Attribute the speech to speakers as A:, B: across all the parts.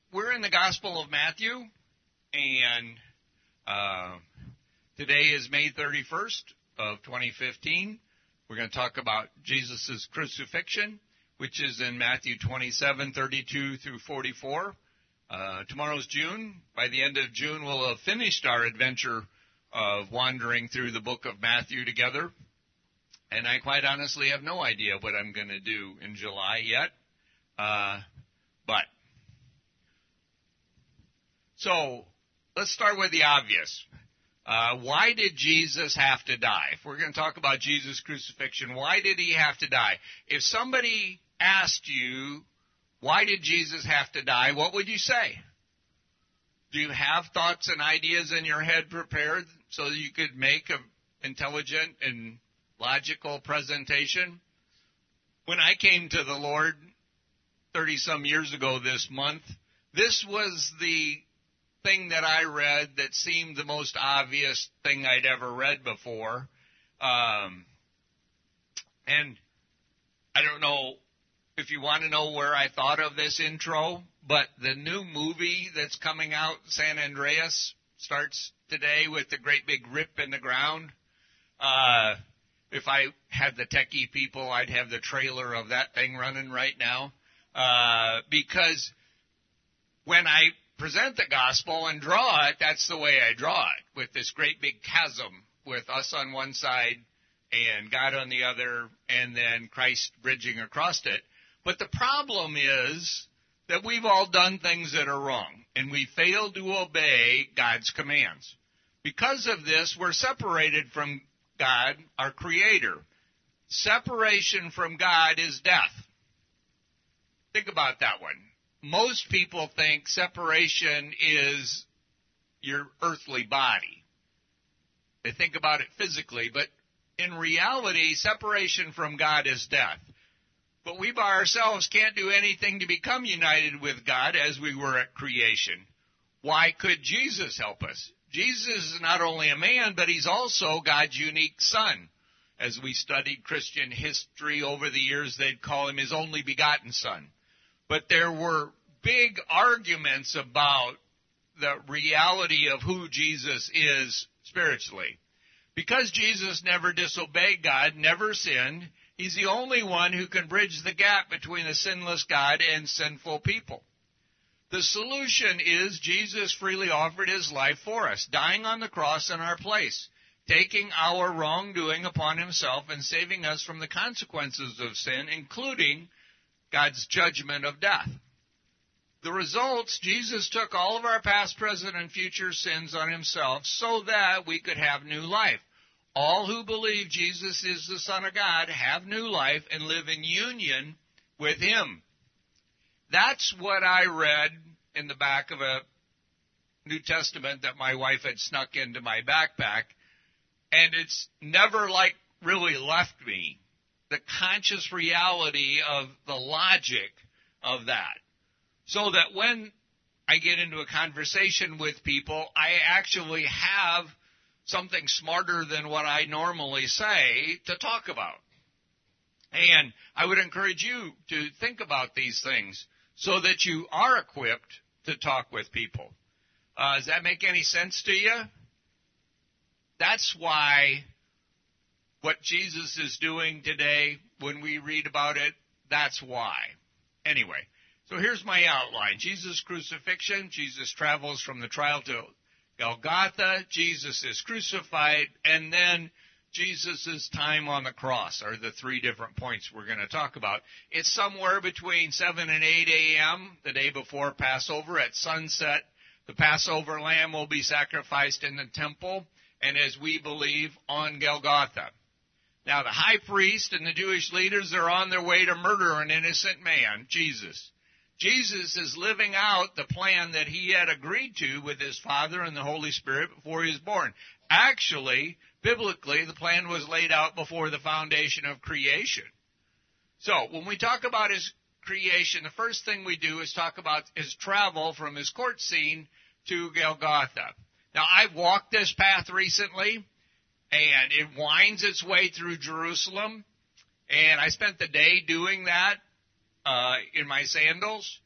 A: we're in the Gospel of Matthew, and today is May 31st of 2015. We're going to talk about Jesus' crucifixion, which is in Matthew 27:32 through 44. Tomorrow's June. By the end of June, we'll have finished our adventure of wandering through the book of Matthew together. And I quite honestly have no idea what I'm going to do in July yet. So let's start with the obvious. Why did Jesus have to die? If we're going to talk about Jesus' crucifixion, why did he have to die? If somebody asked you, why did Jesus have to die, what would you say? Do you have thoughts and ideas in your head prepared so that you could make an intelligent and logical presentation? When I came to the Lord 30-some years ago this month, this was the thing that I read that seemed the most obvious thing I'd ever read before. And I don't know if you want to know where I thought of this intro, but the new movie that's coming out, San Andreas, starts today with the great big rip in the ground. If I had the techie people, I'd have the trailer of that thing running right now. Because when I present the gospel and draw it, that's the way I draw it, with this great big chasm with us on one side and God on the other, and then Christ bridging across it. But the problem is that we've all done things that are wrong, and we fail to obey God's commands. Because of this, we're separated from God, our Creator. Separation from God is death. Think about that one. Most people think separation is your earthly body. They think about it physically, but in reality, separation from God is death. But we by ourselves can't do anything to become united with God as we were at creation. Why could Jesus help us? Jesus is not only a man, but he's also God's unique son. As we studied Christian history over the years, they'd call him his only begotten son. But there were big arguments about the reality of who Jesus is spiritually. Because Jesus never disobeyed God, never sinned, he's the only one who can bridge the gap between a sinless God and sinful people. The solution is Jesus freely offered his life for us, dying on the cross in our place, taking our wrongdoing upon himself and saving us from the consequences of sin, including God's judgment of death. The results, Jesus took all of our past, present, and future sins on himself so that we could have new life. All who believe Jesus is the Son of God have new life and live in union with him. That's what I read in the back of a New Testament that my wife had snuck into my backpack, and it's never really left me. The conscious reality of the logic of that. So that when I get into a conversation with people, I actually have something smarter than what I normally say to talk about. And I would encourage you to think about these things so that you are equipped to talk with people. Does that make any sense to you? That's why what Jesus is doing today, when we read about it, that's why. Anyway, so here's my outline. Jesus' crucifixion. Jesus travels from the trial to Golgotha. Jesus is crucified. And then Jesus' time on the cross are the three different points we're going to talk about. It's somewhere between 7 and 8 a.m. the day before Passover. At sunset, the Passover lamb will be sacrificed in the temple, and as we believe, on Golgotha. Now, the high priest and the Jewish leaders are on their way to murder an innocent man, Jesus. Jesus is living out the plan that he had agreed to with his Father and the Holy Spirit before he was born. Actually, biblically, the plan was laid out before the foundation of creation. So, when we talk about his creation, the first thing we do is talk about his travel from his court scene to Golgotha. Now, I've walked this path recently, and it winds its way through Jerusalem, and I spent the day doing that in my sandals,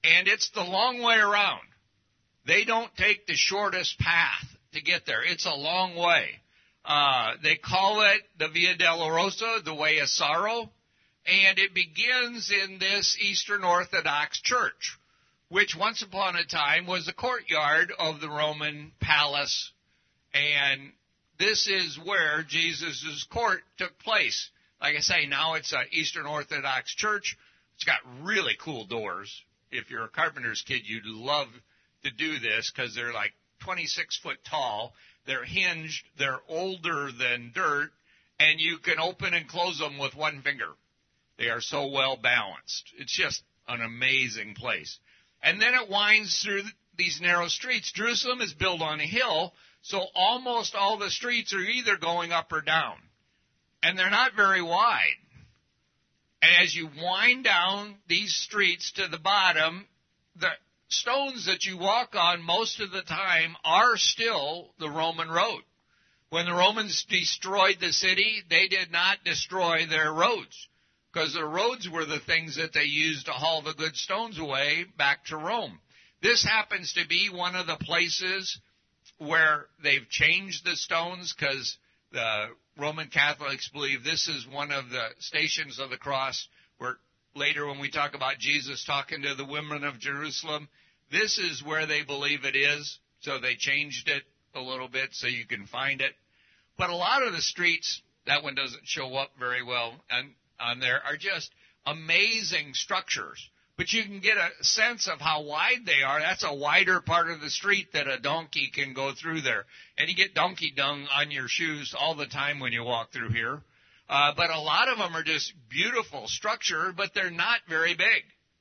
A: And it's the long way around. They don't take the shortest path to get there. It's a long way. They call it the Via Dolorosa, the Way of Sorrow, and it begins in this Eastern Orthodox church, which once upon a time was the courtyard of the Roman palace, and this is where Jesus' court took place. Like I say, now it's an Eastern Orthodox church. It's got really cool doors. If you're a carpenter's kid, you'd love to do this because they're like 26 foot tall. They're hinged. They're older than dirt, and you can open and close them with one finger. They are so well balanced. It's just an amazing place. And then it winds through these narrow streets. Jerusalem is built on a hill, so almost all the streets are either going up or down. And they're not very wide. And as you wind down these streets to the bottom, the stones that you walk on most of the time are still the Roman road. When the Romans destroyed the city, they did not destroy their roads, because the roads were the things that they used to haul the good stones away back to Rome. This happens to be one of the places where they've changed the stones, because the Roman Catholics believe this is one of the stations of the cross where later when we talk about Jesus talking to the women of Jerusalem, this is where they believe it is, so they changed it a little bit so you can find it. But a lot of the streets, that one doesn't show up very well on there, are just amazing structures. But you can get a sense of how wide they are. That's a wider part of the street that a donkey can go through there. And you get donkey dung on your shoes all the time when you walk through here. But a lot of them are just beautiful structure, but they're not very big.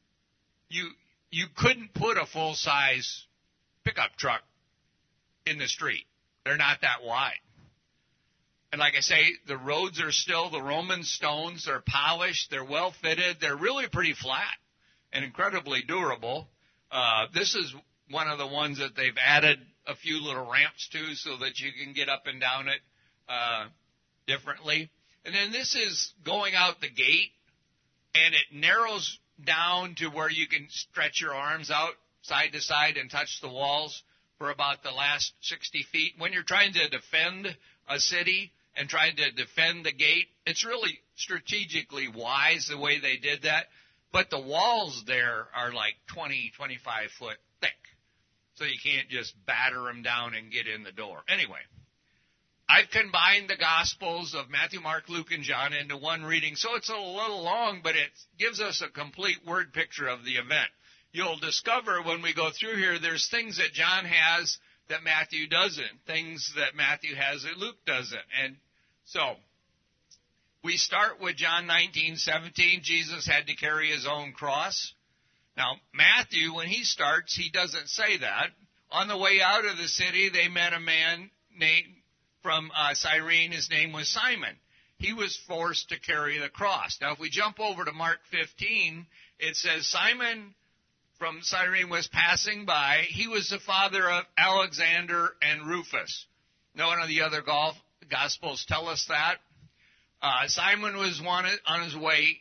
A: You couldn't put a full-size pickup truck in the street. They're not that wide. And like I say, the roads are still the Roman stones. They're polished. They're well fitted. They're really pretty flat and incredibly durable. This is one of the ones that they've added a few little ramps to so that you can get up and down it differently. And then this is going out the gate, and it narrows down to where you can stretch your arms out side to side and touch the walls for about the last 60 feet. When you're trying to defend a city and trying to defend the gate, it's really strategically wise the way they did that. But the walls there are like 20, 25 foot thick. So you can't just batter them down and get in the door. Anyway, I've combined the Gospels of Matthew, Mark, Luke, and John into one reading. So it's a little long, but it gives us a complete word picture of the event. You'll discover when we go through here, there's things that John has that Matthew doesn't, things that Matthew has that Luke doesn't. And so we start with John 19:17. Jesus had to carry his own cross. Now, Matthew, when he starts, he doesn't say that. On the way out of the city, they met a man named from Cyrene. His name was Simon. He was forced to carry the cross. Now, if we jump over to Mark 15, it says Simon from Cyrene was passing by. He was the father of Alexander and Rufus. None of the other Gospels tell us that. Simon was on his way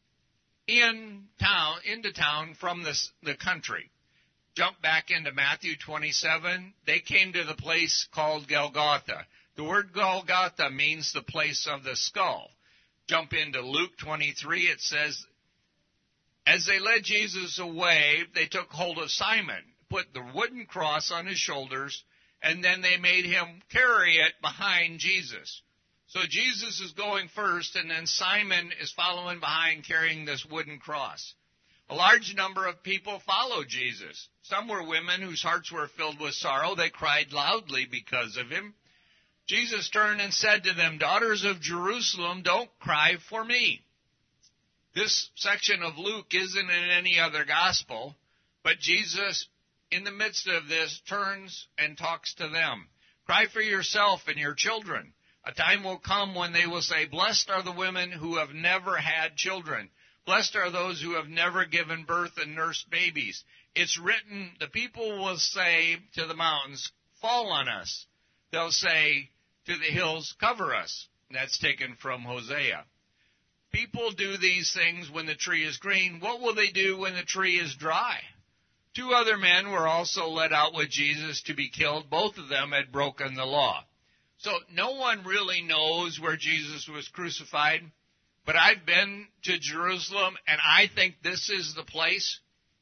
A: into town from the country. Jump back into Matthew 27. They came to the place called Golgotha. The word Golgotha means the place of the skull. Jump into Luke 23. It says, as they led Jesus away, they took hold of Simon, put the wooden cross on his shoulders, and then they made him carry it behind Jesus. So Jesus is going first, and then Simon is following behind carrying this wooden cross. A large number of people followed Jesus. Some were women whose hearts were filled with sorrow. They cried loudly because of him. Jesus turned and said to them, daughters of Jerusalem, don't cry for me. This section of Luke isn't in any other gospel, but Jesus, in the midst of this, turns and talks to them. Cry for yourself and your children. A time will come when they will say, blessed are the women who have never had children. Blessed are those who have never given birth and nursed babies. It's written, the people will say to the mountains, fall on us. They'll say to the hills, cover us. That's taken from Hosea. People do these things when the tree is green. What will they do when the tree is dry? 2 other men were also led out with Jesus to be killed. Both of them had broken the law. So no one really knows where Jesus was crucified. But I've been to Jerusalem, and I think this is the place.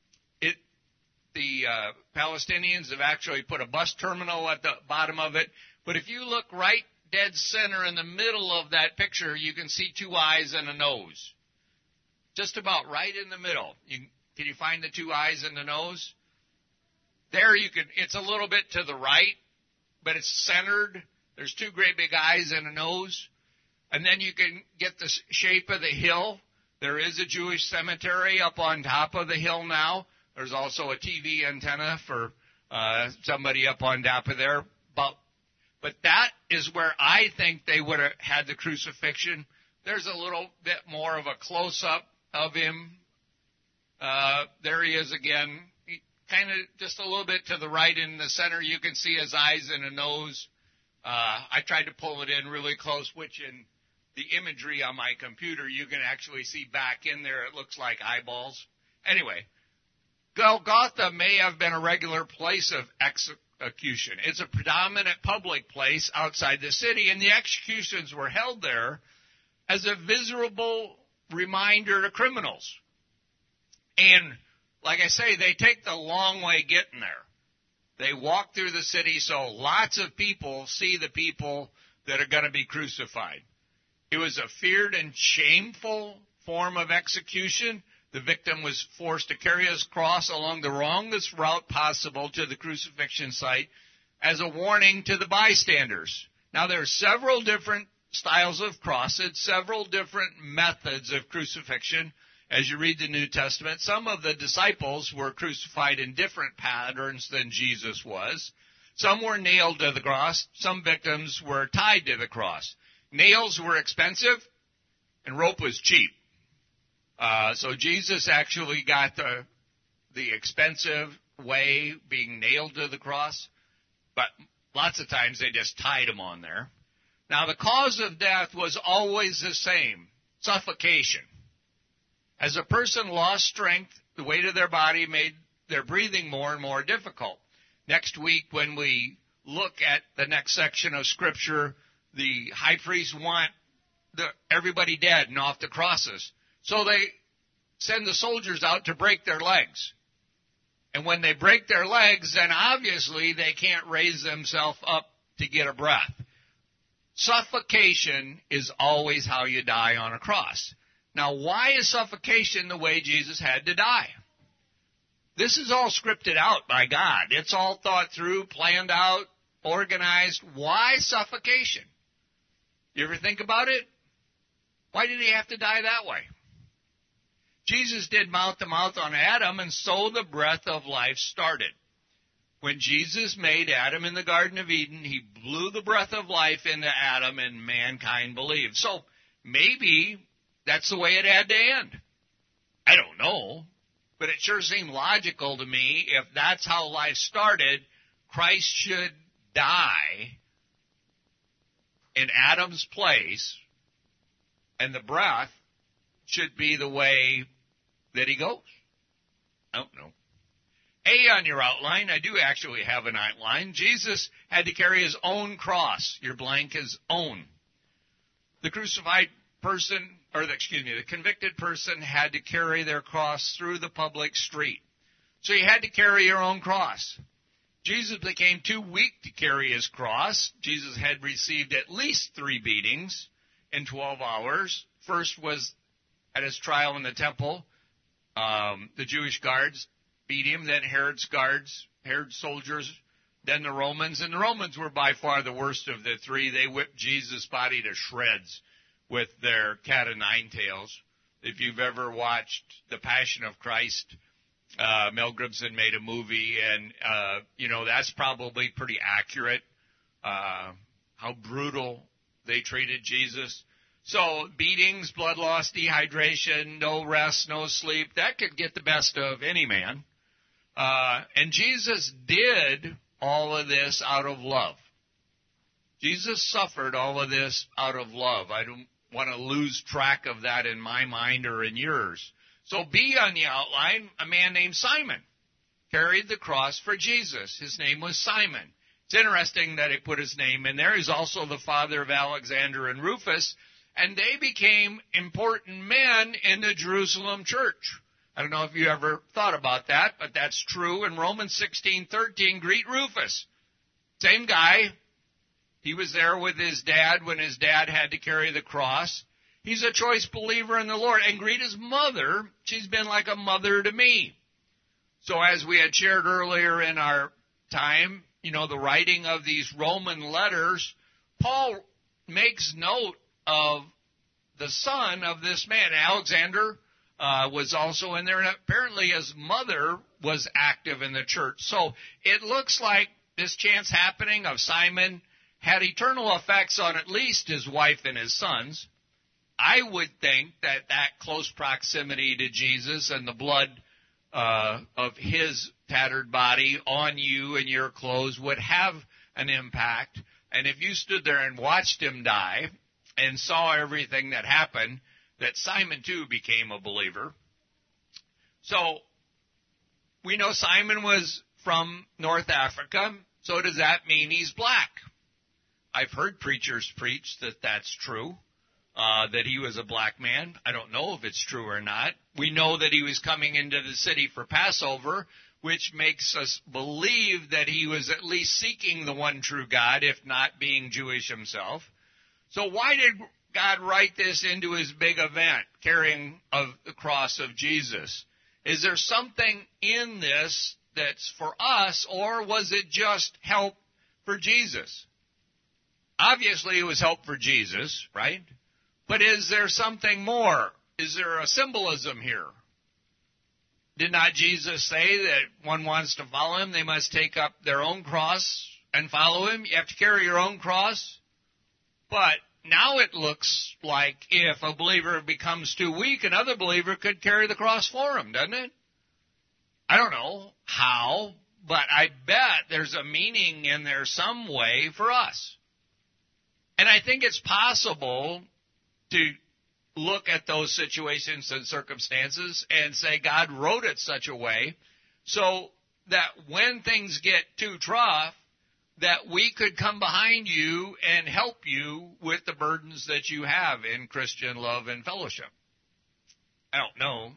A: The Palestinians have actually put a bus terminal at the bottom of it. But if you look right dead center in the middle of that picture, you can see 2 eyes and a nose. Just about right in the middle. Can you find the 2 eyes and the nose? There you can. It's a little bit to the right, but it's centered. There's 2 great big eyes and a nose. And then you can get the shape of the hill. There is a Jewish cemetery up on top of the hill now. There's also a TV antenna for somebody up on top of there. But that is where I think they would have had the crucifixion. There's a little bit more of a close-up of him. There he is again. Kind of just a little bit to the right in the center. You can see his eyes and a nose. I tried to pull it in really close, which in the imagery on my computer, you can actually see back in there. It looks like eyeballs. Anyway, Golgotha may have been a regular place of execution. It's a predominant public place outside the city, and the executions were held there as a visible reminder to criminals. And like I say, they take the long way getting there. They walk through the city so lots of people see the people that are going to be crucified. It was a feared and shameful form of execution. The victim was forced to carry his cross along the longest route possible to the crucifixion site as a warning to the bystanders. Now, there are several different styles of crosses, several different methods of crucifixion. As you read the New Testament, some of the disciples were crucified in different patterns than Jesus was. Some were nailed to the cross. Some victims were tied to the cross. Nails were expensive, and rope was cheap. So Jesus actually got the expensive way, being nailed to the cross, but lots of times they just tied him on there. Now, the cause of death was always the same: suffocation. As a person lost strength, the weight of their body made their breathing more and more difficult. Next week, when we look at the next section of Scripture, the high priests want everybody dead and off the crosses. So they send the soldiers out to break their legs. And when they break their legs, then obviously they can't raise themselves up to get a breath. Suffocation is always how you die on a cross. Now, why is suffocation the way Jesus had to die? This is all scripted out by God. It's all thought through, planned out, organized. Why suffocation? You ever think about it? Why did he have to die that way? Jesus did mouth-to-mouth on Adam, and so the breath of life started. When Jesus made Adam in the Garden of Eden, he blew the breath of life into Adam, and mankind believed. So maybe that's the way it had to end. I don't know, but it sure seemed logical to me. If that's how life started, Christ should die in Adam's place, and the breath should be the way that he goes. I don't know. A on your outline, I do actually have an outline. Jesus had to carry his own cross. Your blank is own. The crucified person, the convicted person had to carry their cross through the public street. So you had to carry your own cross. Jesus became too weak to carry his cross. Jesus had received at least 3 beatings in 12 hours. First was at his trial in the temple. The Jewish guards beat him, then Herod's guards, Herod's soldiers, then the Romans. And the Romans were by far the worst of the 3. They whipped Jesus' body to shreds with their cat o' nine tails. If you've ever watched The Passion of Christ, Mel Gibson made a movie, and, that's probably pretty accurate, how brutal they treated Jesus. So beatings, blood loss, dehydration, no rest, no sleep, that could get the best of any man. And Jesus did all of this out of love. Jesus suffered all of this out of love. I don't want to lose track of that in my mind or in yours. So B on the outline, a man named Simon. carried the cross for Jesus. His name was Simon. It's interesting that he put his name in there. He's also the father of Alexander and Rufus, and they became important men in the Jerusalem church. I don't know if you ever thought about that, but that's true. In Romans 16:13, greet Rufus. Same guy. He was there with his dad when his dad had to carry the cross. He's a choice believer in the Lord. And greet his mother. She's been like a mother to me. So as we had shared earlier in our time, the writing of these Roman letters, Paul makes note of the son of this man. Alexander was also in there, and apparently his mother was active in the church. So it looks like this chance happening of Simon had eternal effects on at least his wife and his sons. I would think that close proximity to Jesus and the blood of his tattered body on you and your clothes would have an impact. And if you stood there and watched him die and saw everything that happened, that Simon too became a believer. So we know Simon was from North Africa. So does that mean he's black? I've heard preachers preach that that's true, that he was a black man. I don't know if it's true or not. We know that he was coming into the city for Passover, which makes us believe that he was at least seeking the one true God, if not being Jewish himself. So why did God write this into his big event, carrying of the cross of Jesus? Is there something in this that's for us, or was it just help for Jesus? Obviously, it was help for Jesus, right? But is there something more? Is there a symbolism here? Did not Jesus say that one wants to follow him, they must take up their own cross and follow him? You have to carry your own cross. But now it looks like if a believer becomes too weak, another believer could carry the cross for him, doesn't it? I don't know how, but I bet there's a meaning in there some way for us. And I think it's possible to look at those situations and circumstances and say God wrote it such a way so that when things get too tough, that we could come behind you and help you with the burdens that you have in Christian love and fellowship. I don't know.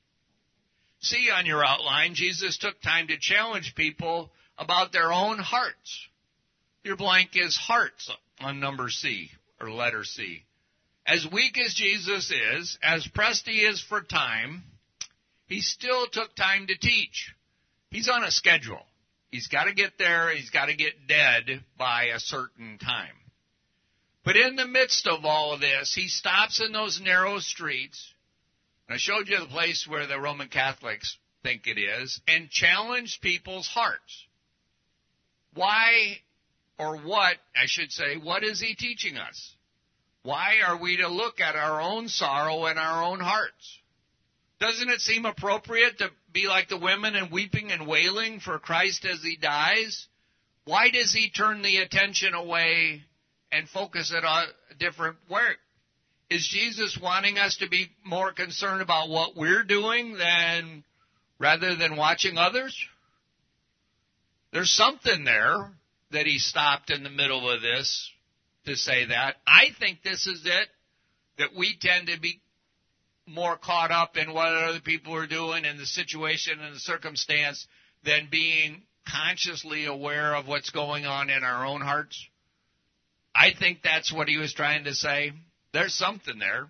A: See on your outline, Jesus took time to challenge people about their own hearts. Your blank is hearts on number C, or letter C. As weak as Jesus is, as pressed he is for time, he still took time to teach. He's on a schedule. He's got to get there. He's got to get dead by a certain time. But in the midst of all of this, he stops in those narrow streets. And I showed you the place where the Roman Catholics think it is, and challenged people's hearts. Why, or what, I should say, what is he teaching us? Why are we to look at our own sorrow and our own hearts? Doesn't it seem appropriate to be like the women and weeping and wailing for Christ as he dies? Why does he turn the attention away and focus it on a different way? Is Jesus wanting us to be more concerned about what we're doing rather than watching others? There's something there that he stopped in the middle of this to say that. I think this is it, that we tend to be more caught up in what other people are doing and the situation and the circumstance than being consciously aware of what's going on in our own hearts. I think that's what he was trying to say. There's something there.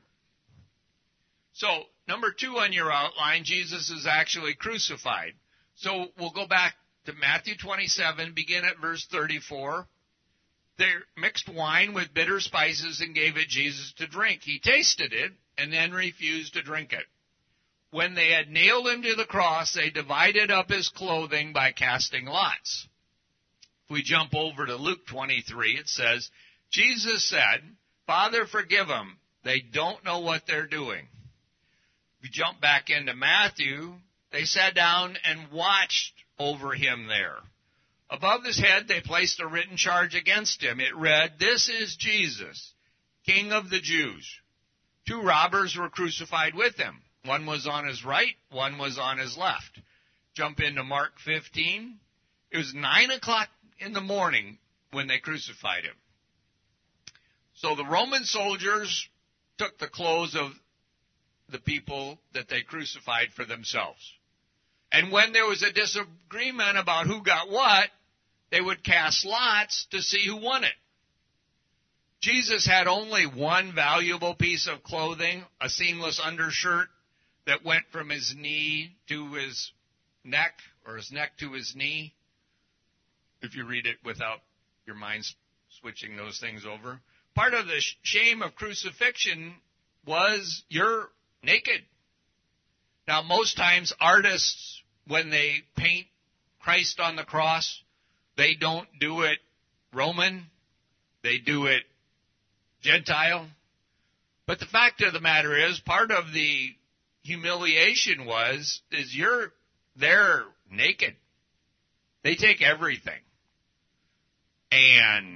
A: So, number 2 on your outline, Jesus is actually crucified. So, we'll go back to Matthew 27, begin at verse 34. They mixed wine with bitter spices and gave it Jesus to drink. He tasted it and then refused to drink it. When they had nailed him to the cross, they divided up his clothing by casting lots. If we jump over to Luke 23, it says, Jesus said, Father, forgive them. They don't know what they're doing. If we jump back into Matthew, they sat down and watched over him there. Above his head, they placed a written charge against him. It read, This is Jesus, King of the Jews. 2 robbers were crucified with him. One was on his right, one was on his left. jump into Mark 15. It was 9 o'clock in the morning when they crucified him. So the Roman soldiers took the clothes of the people that they crucified for themselves. And when there was a disagreement about who got what, they would cast lots to see who won it. Jesus had only one valuable piece of clothing, a seamless undershirt that went from his knee to his neck, or his neck to his knee, if you read it without your mind switching those things over. Part of the shame of crucifixion was you're naked. Now, most times artists, when they paint Christ on the cross, they don't do it Roman, they do it Gentile. But the fact of the matter is, part of the humiliation is you're there naked. They take everything. And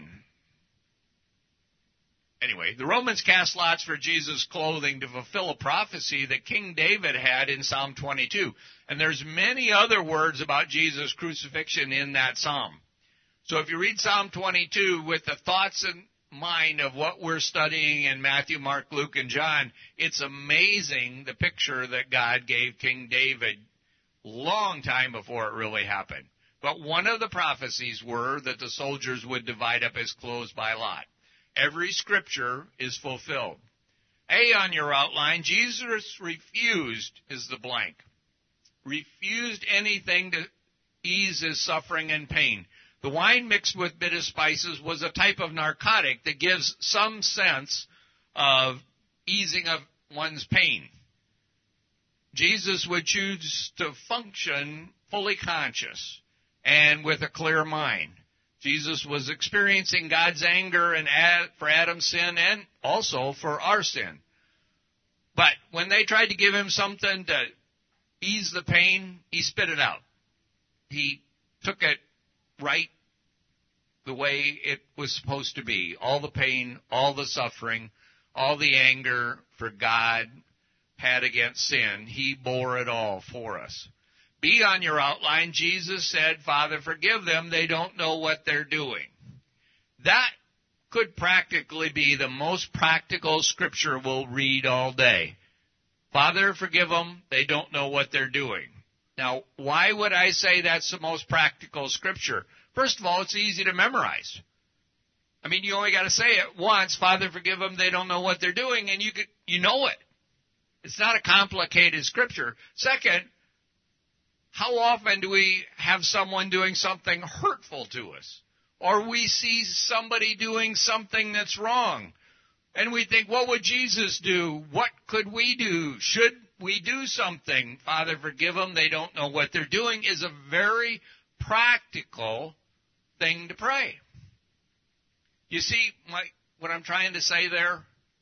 A: anyway, the Romans cast lots for Jesus' clothing to fulfill a prophecy that King David had in Psalm 22. And there's many other words about Jesus' crucifixion in that psalm. So if you read Psalm 22 with the thoughts in mind of what we're studying in Matthew, Mark, Luke, and John, it's amazing the picture that God gave King David long time before it really happened. But one of the prophecies were that the soldiers would divide up his clothes by lot. Every scripture is fulfilled. A on your outline, Jesus refused is the blank. Refused anything to ease his suffering and pain. The wine mixed with bitter spices was a type of narcotic that gives some sense of easing of one's pain. Jesus would choose to function fully conscious and with a clear mind. Jesus was experiencing God's anger for Adam's sin and also for our sin. But when they tried to give him something to ease the pain, he spit it out. He took it right the way it was supposed to be. All the pain, all the suffering, all the anger for God had against sin, he bore it all for us. B on your outline, Jesus said, Father, forgive them, they don't know what they're doing. That could practically be the most practical scripture we'll read all day. Father, forgive them, they don't know what they're doing. Now, why would I say that's the most practical scripture? First of all, it's easy to memorize. I mean, you only got to say it once, Father, forgive them, they don't know what they're doing, and you know it. It's not a complicated scripture. Second, how often do we have someone doing something hurtful to us? Or we see somebody doing something that's wrong. And we think, what would Jesus do? What could we do? Should we do something? Father, forgive them. They don't know what they're doing is a very practical thing to pray. You see what I'm trying to say there?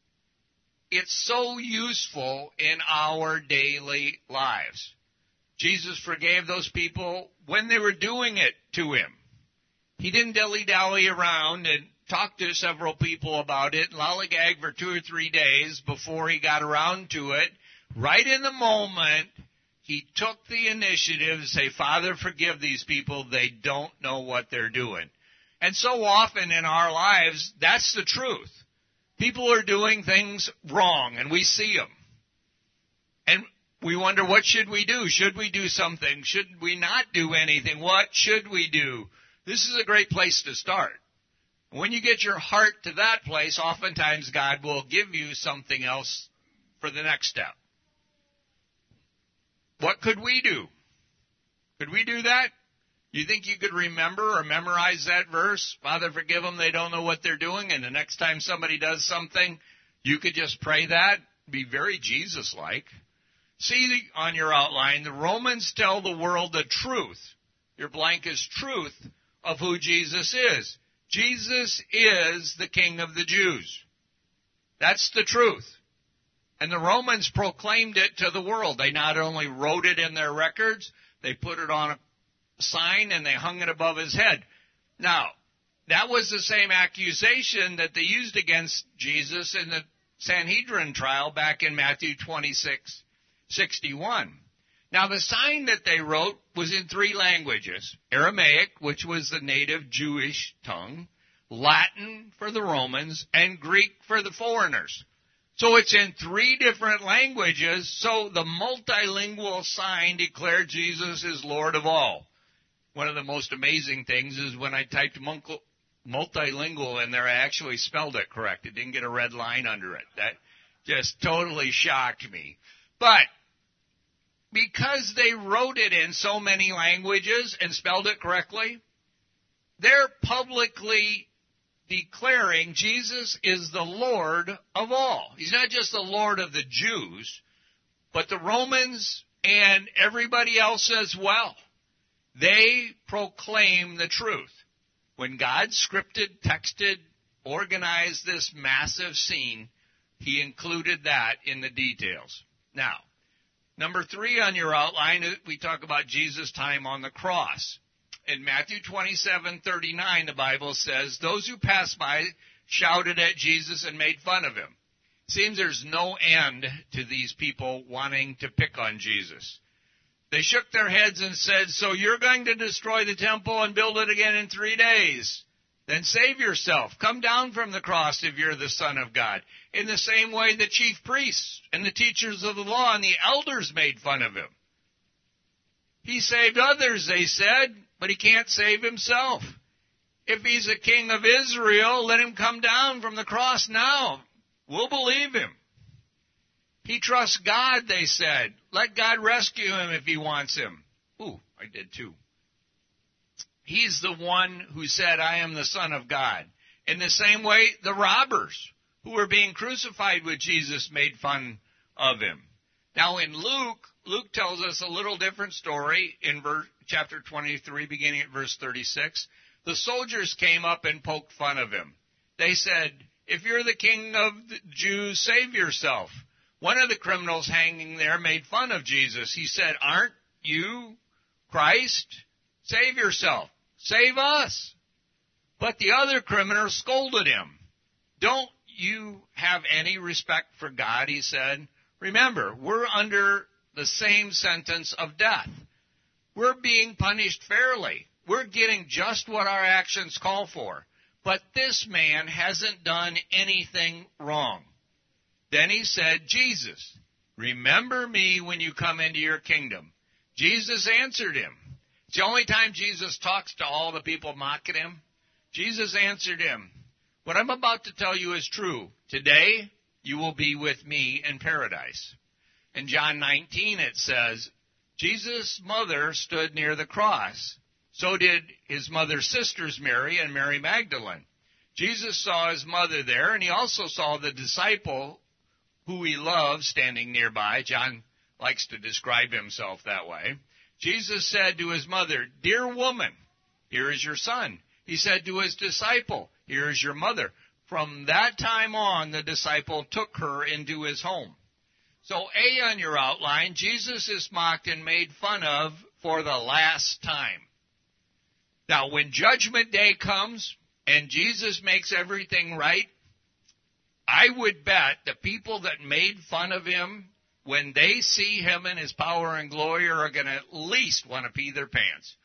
A: It's so useful in our daily lives. Jesus forgave those people when they were doing it to him. He didn't dilly-dally around and talk to several people about it, lollygag for 2 or 3 days before he got around to it. Right in the moment, he took the initiative to say, Father, forgive these people. They don't know what they're doing. And so often in our lives, that's the truth. People are doing things wrong, and we see them. And we wonder, what should we do? Should we do something? Should we not do anything? What should we do? This is a great place to start. When you get your heart to that place, oftentimes God will give you something else for the next step. What could we do? Could we do that? You think you could remember or memorize that verse? Father, forgive them, they don't know what they're doing. And the next time somebody does something, you could just pray that. Be very Jesus-like. See on your outline, the Romans tell the world the truth. Your blank is truth of who Jesus is. Jesus is the King of the Jews. That's the truth. And the Romans proclaimed it to the world. They not only wrote it in their records, they put it on a sign and they hung it above his head. Now, that was the same accusation that they used against Jesus in the Sanhedrin trial back in Matthew 26:61. Now, the sign that they wrote was in 3 languages: Aramaic, which was the native Jewish tongue, Latin for the Romans, and Greek for the foreigners. So it's in 3 different languages, so the multilingual sign declared Jesus is Lord of all. One of the most amazing things is when I typed multilingual in there, I actually spelled it correct. It didn't get a red line under it. That just totally shocked me. But because they wrote it in so many languages and spelled it correctly, they're publicly declaring Jesus is the Lord of all. He's not just the Lord of the Jews, but the Romans and everybody else as well. They proclaim the truth. When God scripted, texted, organized this massive scene, He included that in the details. Now, number 3 on your outline, we talk about Jesus' time on the cross. In Matthew 27:39, the Bible says, those who passed by shouted at Jesus and made fun of him. Seems there's no end to these people wanting to pick on Jesus. They shook their heads and said, so you're going to destroy the temple and build it again in 3 days? Then save yourself. Come down from the cross if you're the Son of God. In the same way, the chief priests and the teachers of the law and the elders made fun of him. He saved others, they said, but he can't save himself. If he's a king of Israel, let him come down from the cross now. We'll believe him. He trusts God, they said. Let God rescue him if he wants him. Ooh, I did too. He's the one who said, I am the Son of God. In the same way, the robbers who were being crucified with Jesus made fun of him. Now in Luke tells us a little different story in chapter 23, beginning at verse 36. The soldiers came up and poked fun of him. They said, if you're the king of the Jews, save yourself. One of the criminals hanging there made fun of Jesus. He said, aren't you Christ? Save yourself. Save us. But the other criminal scolded him. Don't you have any respect for God, he said. Remember, we're under the same sentence of death. We're being punished fairly. We're getting just what our actions call for. But this man hasn't done anything wrong. Then he said, Jesus, remember me when you come into your kingdom. Jesus answered him. It's the only time Jesus talks to all the people mocking him. Jesus answered him, what I'm about to tell you is true. Today you will be with me in paradise. In John 19 it says, Jesus' mother stood near the cross. So did his mother's sisters, Mary and Mary Magdalene. Jesus saw his mother there, and he also saw the disciple who he loved standing nearby. John likes to describe himself that way. Jesus said to his mother, dear woman, here is your son. He said to his disciple, here is your mother. From that time on, the disciple took her into his home. So A on your outline, Jesus is mocked and made fun of for the last time. Now, when Judgment Day comes and Jesus makes everything right, I would bet the people that made fun of him, when they see him in his power and glory, are going to at least want to pee their pants.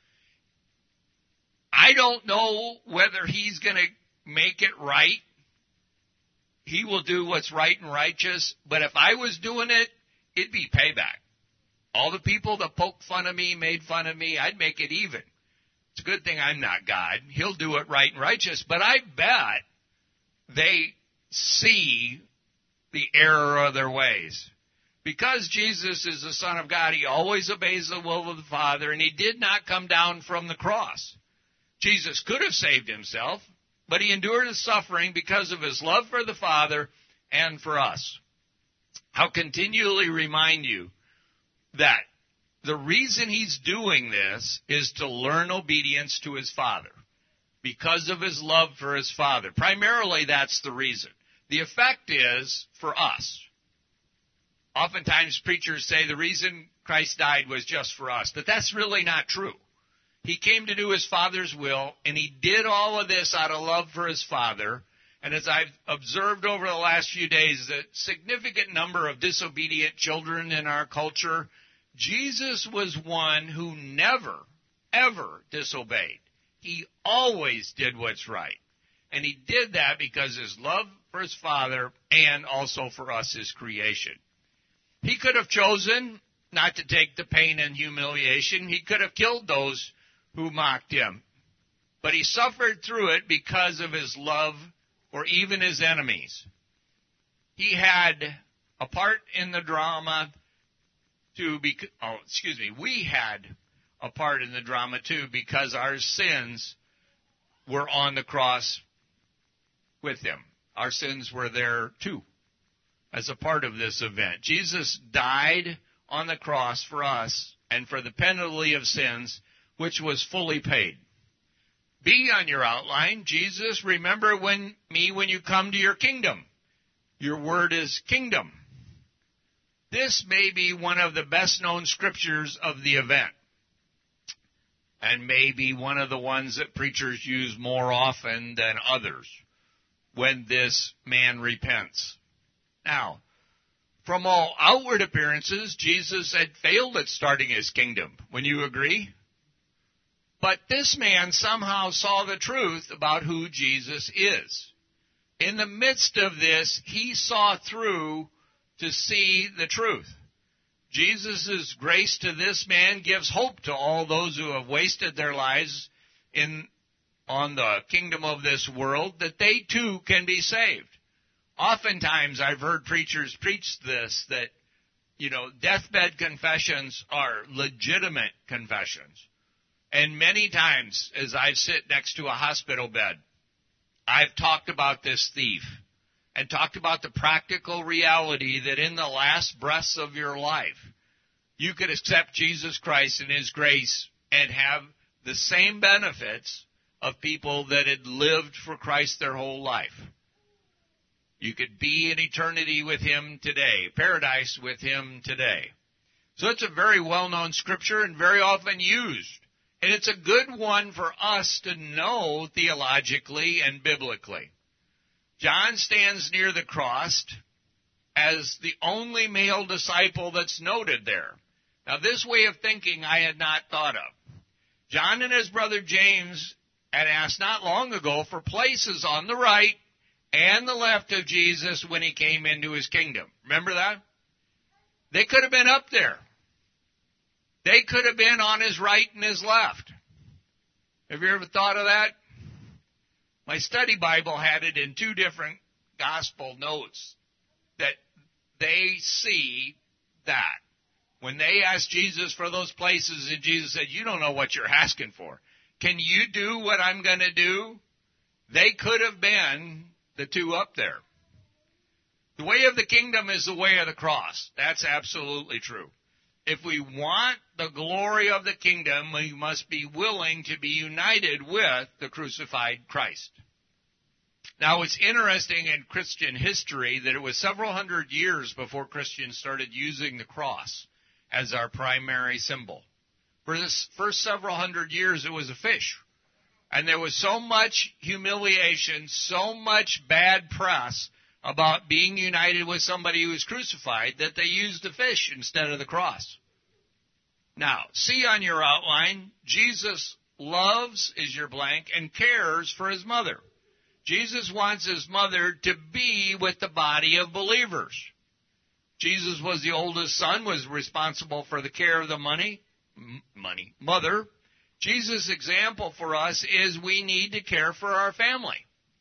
A: I don't know whether he's going to make it right. He will do what's right and righteous. But if I was doing it, it'd be payback. All the people that poked fun of me, made fun of me, I'd make it even. It's a good thing I'm not God. He'll do it right and righteous. But I bet they see the error of their ways. Because Jesus is the Son of God, he always obeys the will of the Father, and he did not come down from the cross. Jesus could have saved himself, but he endured his suffering because of his love for the Father and for us. I'll continually remind you that the reason he's doing this is to learn obedience to his Father, because of his love for his Father. Primarily, that's the reason. The effect is for us. Oftentimes, preachers say the reason Christ died was just for us, but that's really not true. He came to do his Father's will, and he did all of this out of love for his Father. And as I've observed over the last few days, the significant number of disobedient children in our culture, Jesus was one who never, ever disobeyed. He always did what's right. And he did that because his love for his Father and also for us, his creation. He could have chosen not to take the pain and humiliation. He could have killed those who mocked him. But he suffered through it because of his love for even his enemies. He had a part in the drama we had a part in the drama too, because our sins were on the cross with him. Our sins were there too, as a part of this event. Jesus died on the cross for us and for the penalty of sins, which was fully paid. B on your outline, Jesus, remember when you come to your kingdom. Your word is kingdom. This may be one of the best known scriptures of the event, and maybe one of the ones that preachers use more often than others when this man repents. Now, from all outward appearances, Jesus had failed at starting his kingdom. Wouldn't you agree? But this man somehow saw the truth about who Jesus is. In the midst of this, he saw through to see the truth. Jesus' grace to this man gives hope to all those who have wasted their lives on the kingdom of this world, that they too can be saved. Oftentimes I've heard preachers preach this, that, deathbed confessions are legitimate confessions. And many times as I sit next to a hospital bed, I've talked about this thief and talked about the practical reality that in the last breaths of your life, you could accept Jesus Christ and his grace and have the same benefits of people that had lived for Christ their whole life. You could be in eternity with him today, paradise with him today. So it's a very well-known scripture and very often used. And it's a good one for us to know theologically and biblically. John stands near the cross as the only male disciple that's noted there. Now, this way of thinking I had not thought of. John and his brother James had asked not long ago for places on the right and the left of Jesus when he came into his kingdom. Remember that? They could have been up there. They could have been on his right and his left. Have you ever thought of that? My study Bible had it in two different gospel notes that they see that. When they asked Jesus for those places, and Jesus said, you don't know what you're asking for. Can you do what I'm going to do? They could have been the two up there. The way of the kingdom is the way of the cross. That's absolutely true. If we want the glory of the kingdom, we must be willing to be united with the crucified Christ. Now, it's interesting in Christian history that it was several hundred years before Christians started using the cross as our primary symbol. For this first several hundred years, it was a fish. And there was so much humiliation, so much bad press about being united with somebody who was crucified that they used the fish instead of the cross. Now, see on your outline, Jesus loves, is your blank, and cares for his mother. Jesus wants his mother to be with the body of believers. Jesus was the oldest son, was responsible for the care of the mother. Jesus' example for us is we need to care for our family.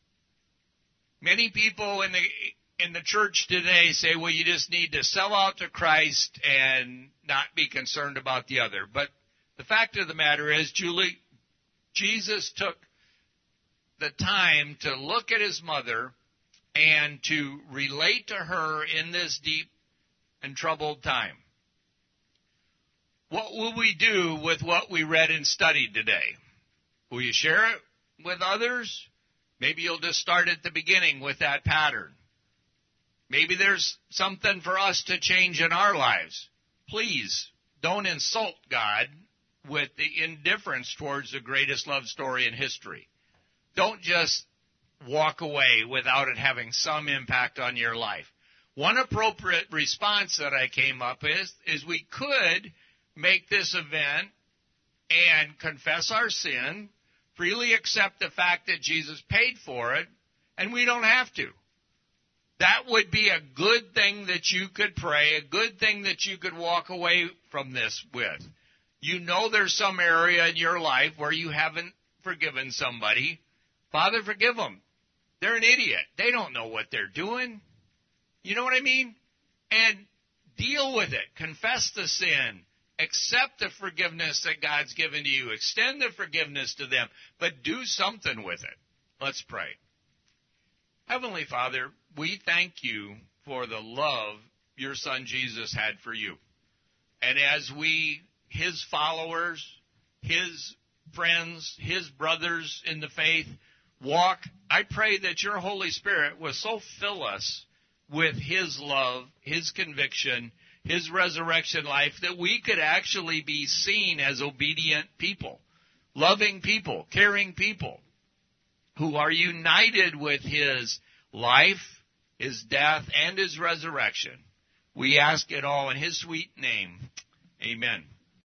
A: Many people in the church today say, well, you just need to sell out to Christ and not be concerned about the other. But the fact of the matter is, Julie, Jesus took the time to look at his mother and to relate to her in this deep and troubled time. What will we do with what we read and studied today? Will you share it with others? Maybe you'll just start at the beginning with that pattern. Maybe there's something for us to change in our lives. Please don't insult God with the indifference towards the greatest love story in history. Don't just walk away without it having some impact on your life. One appropriate response that I came up with is we could make this event and confess our sin, freely accept the fact that Jesus paid for it, and we don't have to. That would be a good thing that you could pray, a good thing that you could walk away from this with. You know there's some area in your life where you haven't forgiven somebody. Father, forgive them. They're an idiot. They don't know what they're doing. You know what I mean? And deal with it. Confess the sin. Accept the forgiveness that God's given to you. Extend the forgiveness to them. But do something with it. Let's pray. Heavenly Father, we thank you for the love your Son Jesus had for you. And as we, his followers, his friends, his brothers in the faith, walk, I pray that your Holy Spirit will so fill us with his love, his conviction, his resurrection life, that we could actually be seen as obedient people, loving people, caring people, who are united with his life, his death, and his resurrection. We ask it all in his sweet name. Amen.